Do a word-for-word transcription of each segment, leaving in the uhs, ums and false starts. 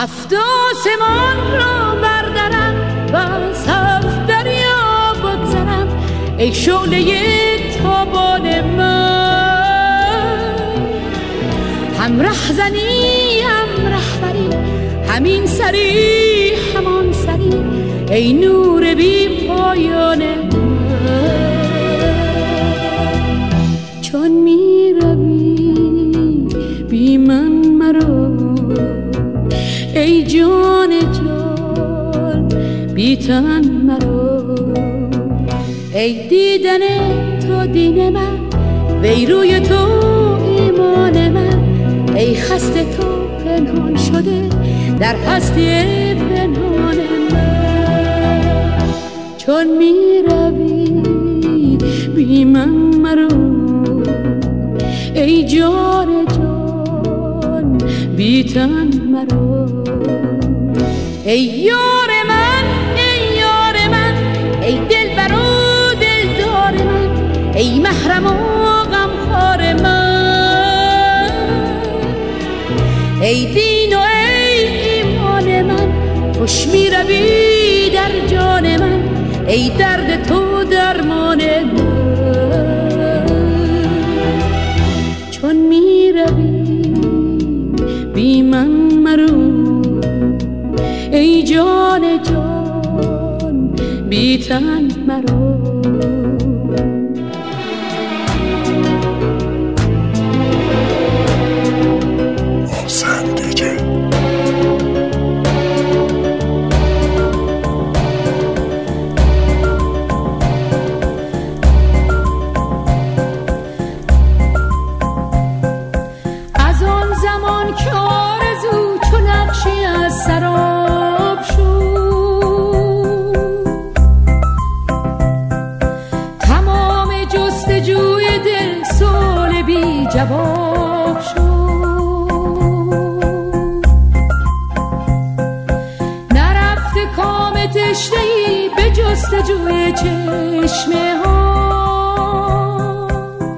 هفت آسمان را بردرم و از هفت دریا بگذرم ای شعله تابان من. هم رهزنی هم رهبری، همین سری همان سری ای نور بی پایان من. چون می روی بی من مرو ای جان جان بی تن مرو. ای دیدن تو دین من وی روی تو ایمان من. ای خسته تو پنهان شده در هستی پنهان من. چون می روی بی من مرو ای جان جان بی تن مرو. ای یار من ای یار من ای دلبر و دلدار من ای محرم و غمخوار من. ای دین و ای ایمان من خوش می روی در جان من ای درد تو درمان من. چون می روی بی من مرو ای جان جان بی تن مرو. جواب شد نرفته کام تشنه‌ای به جستجوی چشمه ها.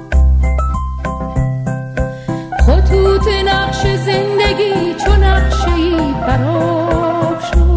خطوط نقش زندگی چو نقشه‌ای براب شد.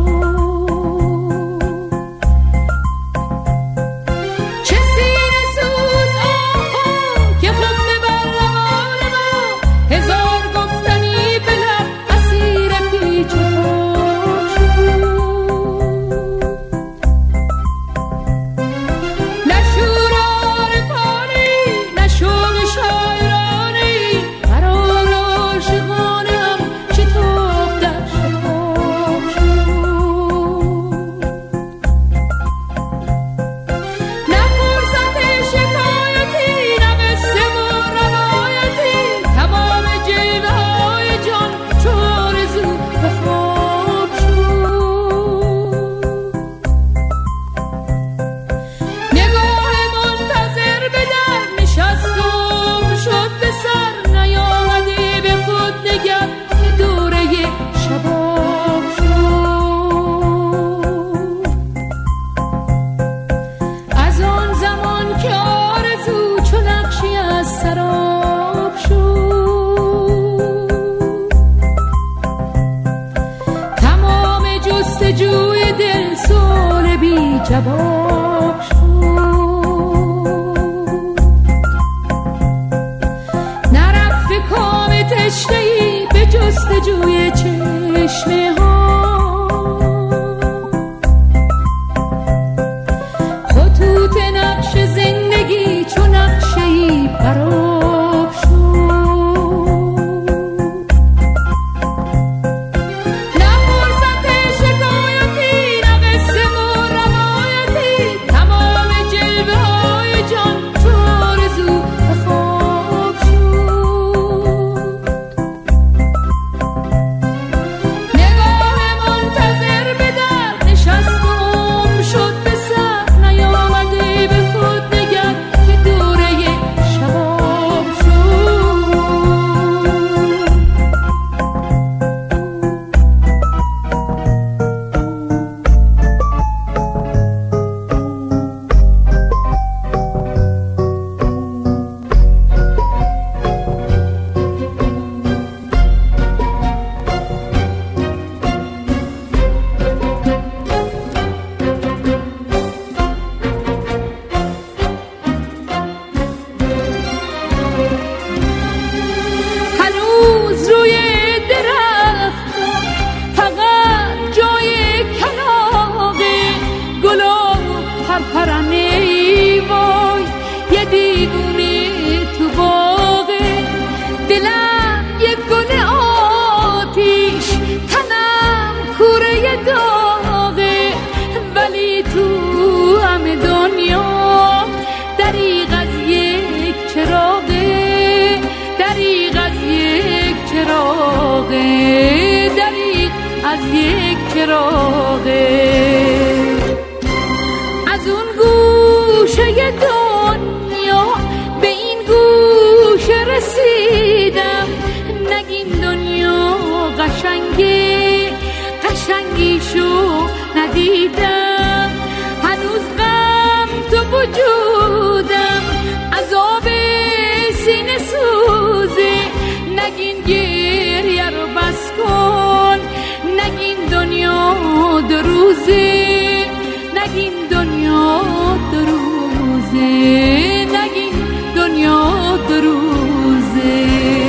جواب شد نرفته کام تشنه‌ای به جستجوی چشمه ها. خطوط نقش زندگی چو نقشه‌ای براب شد. نگاه دلم یک گل آتیش، تنم کوره داغه، ولی تو همه دنیا دریغ از یک چراغه، دریغ از یک چراغه، دریغ از یک چراغه. از اون گوشه دنیا به این گوشه رسیدم، نگین دنیا قشنگه، قشنگیشو ندیدم. هنوز غم تو وجودم، عذاب سینه سوزه، نگین گریه رو بس کن، نگین دنیا دو روزه، نگین دنیا دو روزه، نگین دنیا دو روزه.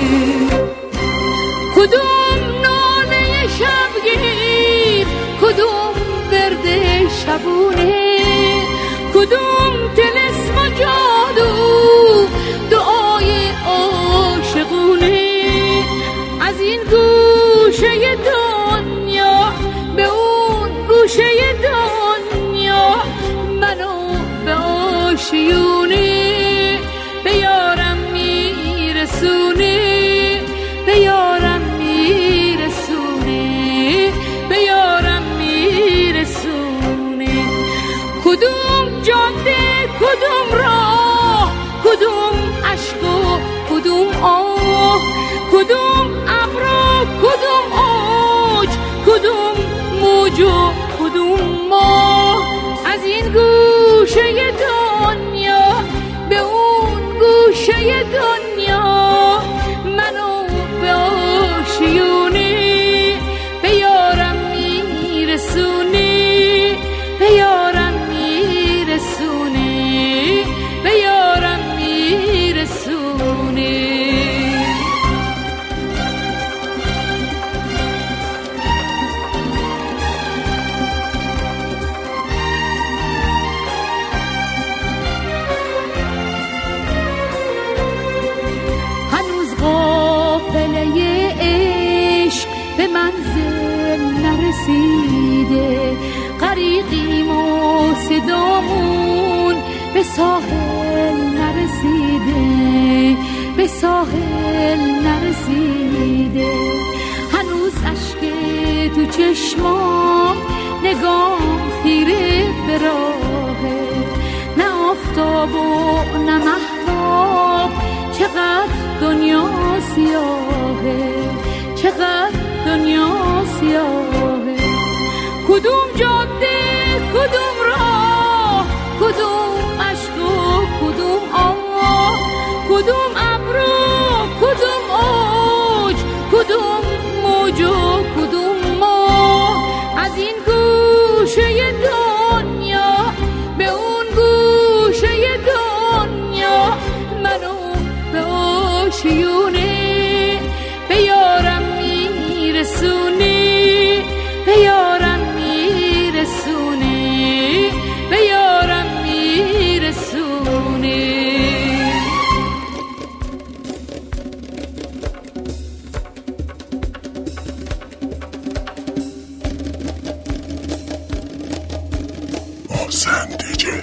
کدوم ناله شبگیر، کدوم ورد شبونه، کدوم طلسم و جادو، دعای عاشقونه. از این گوشه دنیا به اون گوشه دنیا، منو به آشیونه به یارم میرسونه، به یارم میرسونه، به یارم میرسونه. کدوم جاده، کدوم راه، کدوم عشق و کدوم آه، کدوم ابر و کدوم اوج، کدوم موج و کدوم ماه. از این گوشه دنیا به اون گوشه دنیا، منو به آشیونه به یارم میرسونه، به یارم میرسونه، به یارم میرسونه. به منزل نرسیده، غریقیم و صدامون به ساحل نرسیده، به ساحل نرسیده. هنوز اشک تو چشمام، نگام خیره به راهه، نه آفتاب و نه مهتاب. چقدر دنیا سیاهه، چقدر دنیا سیاهه. کدوم جاده، کدوم راه، کدوم عشق و کدوم آه، کدوم ابر و کدوم اوج، کدوم موج و کدوم ماه. از این گوشه دنیا به اون گوشه دنیا، منو به آشیونه به یارم میرسونه، به یارم میرسونه، به یارم میرسونه. محسن دیجی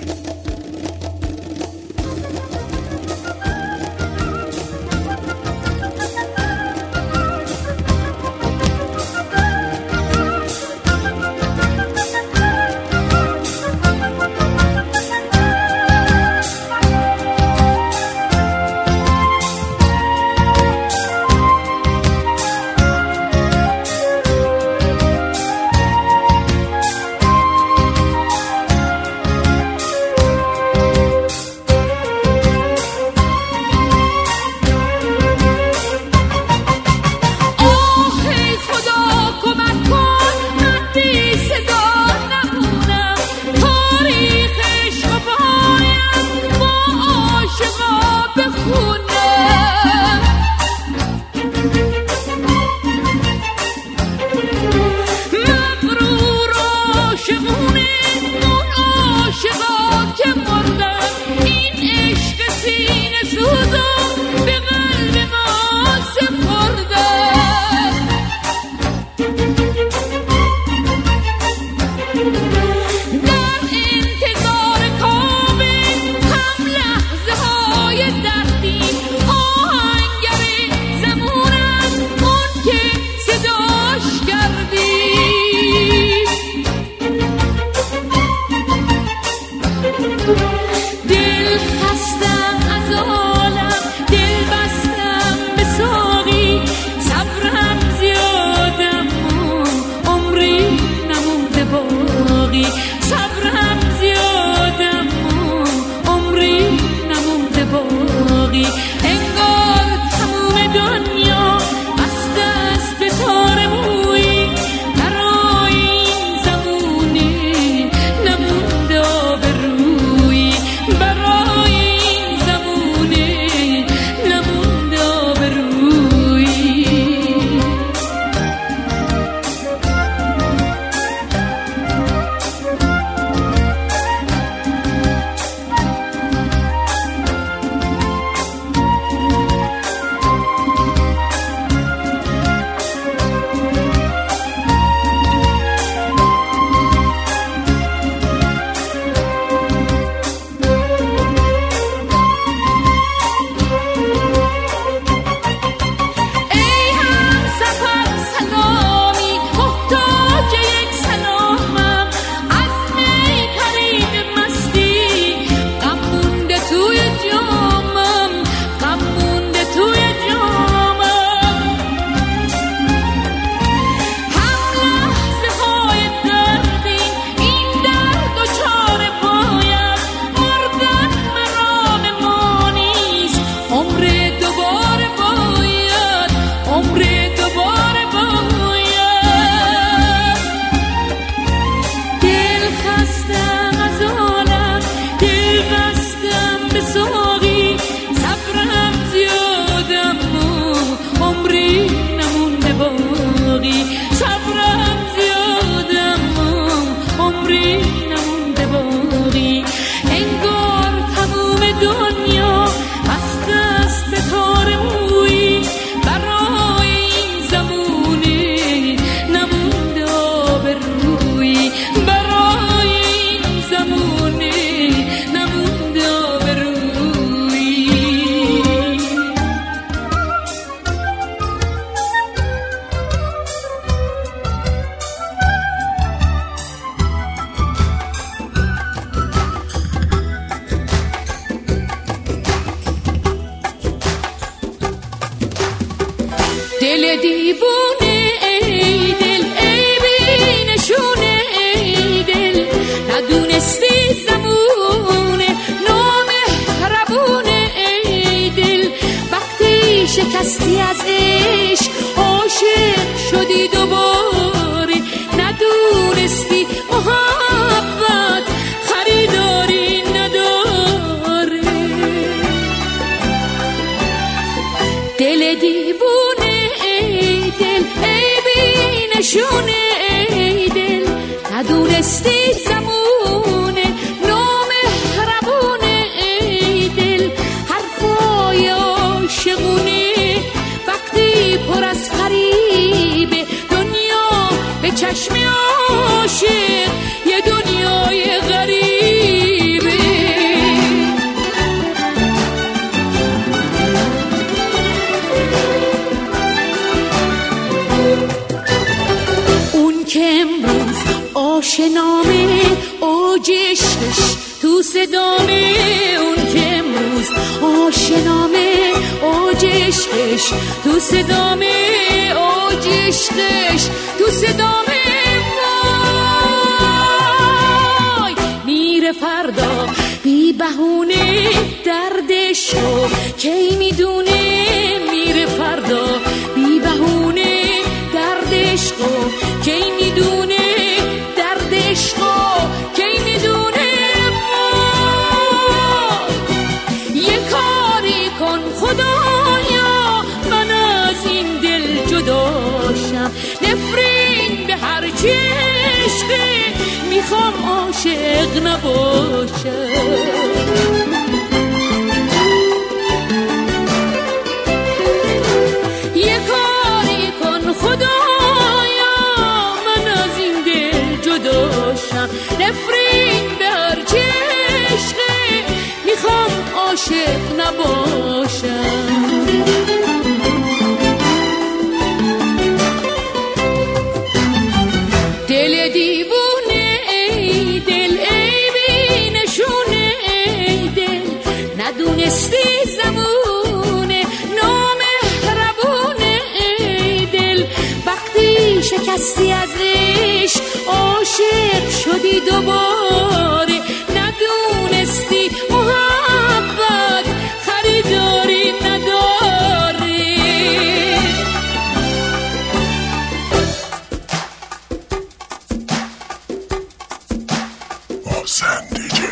دل دیوونه ای دل ای بی نشونه ای دل ندونستی زمونه نامهربونه ای دل وقتی شکستی از عشق عاشق شدی دوباره ندونستی محبت خریداری نداره دل دیوونه ای دل ای بی نشونه ای دل ندونستی زمونه نامهربونه ای دل حرفای عاشقونه وقتی پر از فریب دنیا به چشم عاشق یه دنیای غریبه اون که امروز آشنامه اوج عشقش تو صدامه اون که امروز آشنامه اوج عشقش تو صدامه اوج عشقش تو صدامه وای میره فردا بی بهونه دردشو کی میدونه میره فردا بی بهونه دردشو کی میدونه دردشو کی میدونه یه کاری کن خدایا من از این دل جداشم نفرین به هر چی عشقه میخوام عاشق نباشم یه کاری کن خدایا من از این دل جداشم نفرین به هر چی عشقه میخوام عاشق نباشم دل دیوونه ای دل ای بی نشونه ای دل ندونستی زمونه نامهربونه ای دل وقتی شکستی از عشق عاشق شدی دوباره ندونستی محبت خریداری نداره محسن دیجی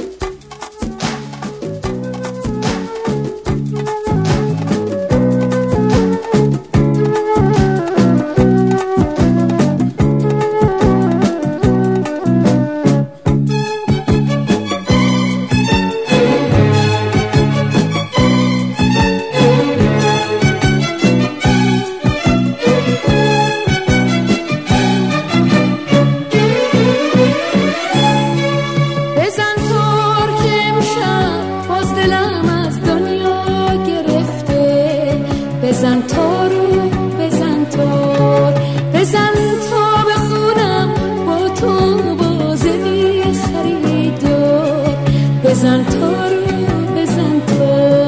بزن تا رو بزن تا بزن تا بخونم با تو بازه بی خریدار بزن تا رو بزن تا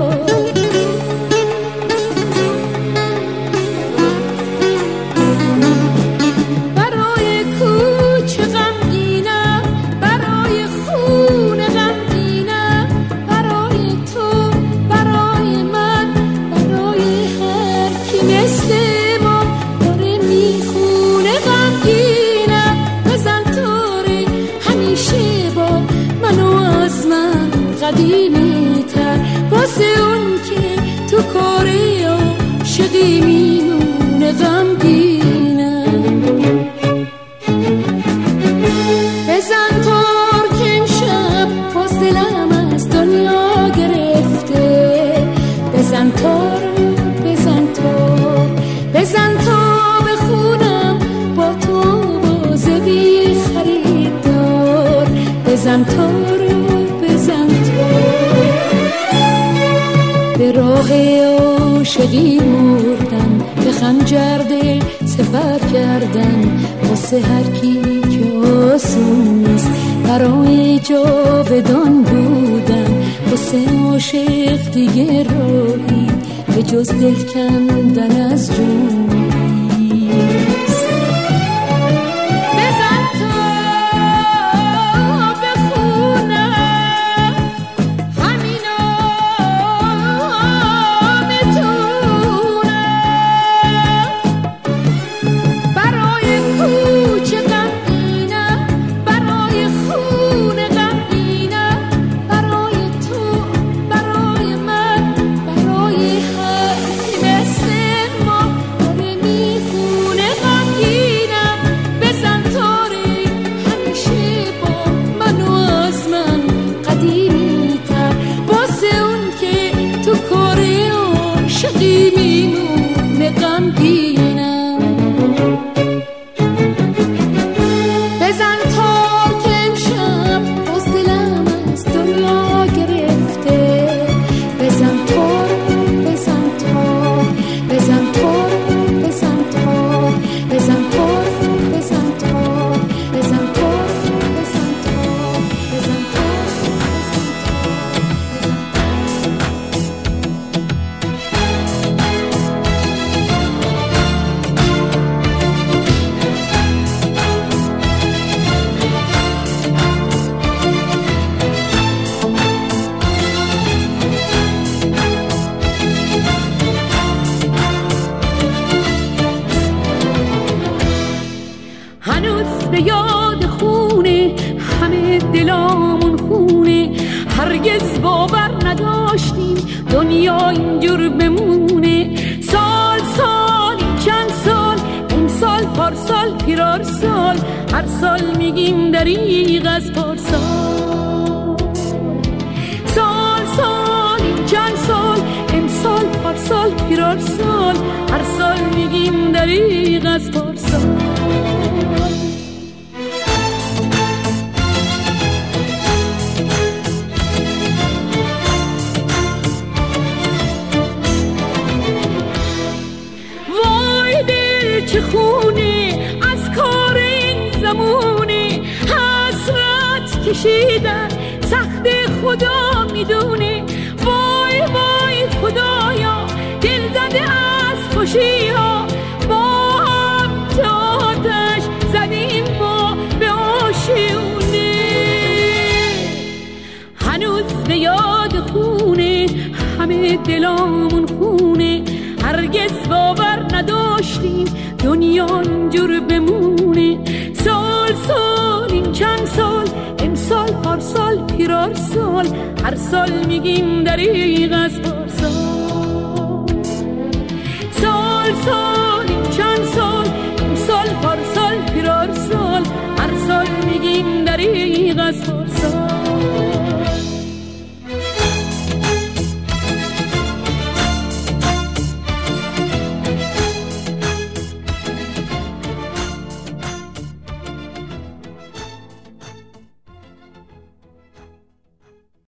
برای کوچه غمگینم برای خونه غمگینم برای تو برای من برای هر کی مثل ما داره میخونه غمگینم بزن تاره همیشه با منو از من قدیمی تر واسه اون که تو کاری عاشقی میمونه غمگینم بزن تار که امشب باز دلم از دنیا گرفته بزن تار بزن تار بزن تا بخونم با تو بازه بی خریدار بزن تار بزن تار به راه عاشقی مردم به خنجر دل سپر کردن واسه هر کی که آسون نیست برای جاودان بودن واسه عاشق دیگه راهی به جز دل کندن از جون اینجور بمونه. سال سال این چند سال، این سال پارسال پیرار سال، هر سال میگیم دریغ از پارسال. سال سال این چند سال، امسال پارسال پیرار سال، هر سال میگیم دریغ از پارسال. وای دل چه خونه از کار این زمونه، حسرت کشیدن سخت خدا میدونه. وای وای خدایا دل زده از خوشی ها، با هم آتش زدیم ما به آشیونه. هنوز به یاد خونه همه دلامون خونه، هرگز باور نداشتیم دنیا اینجور بمونه. سال سال این چند سال، امسال پارسال پیرار سال، هر سال میگیم دریغ از پارسال.